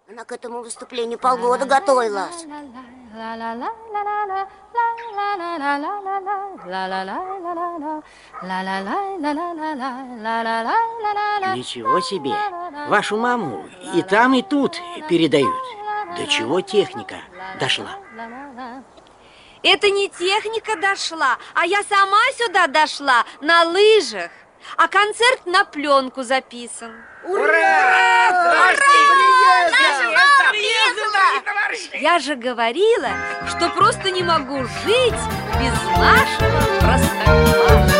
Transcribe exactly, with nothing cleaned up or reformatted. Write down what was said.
Она к этому выступлению полгода готовилась. Ничего себе! Вашу маму и там, и тут передают. До чего техника дошла? Это не техника дошла, а я сама сюда дошла на лыжах. А концерт на пленку записан. Ура! Ура! Я же говорила, что просто не могу жить без нашего Простоквашино.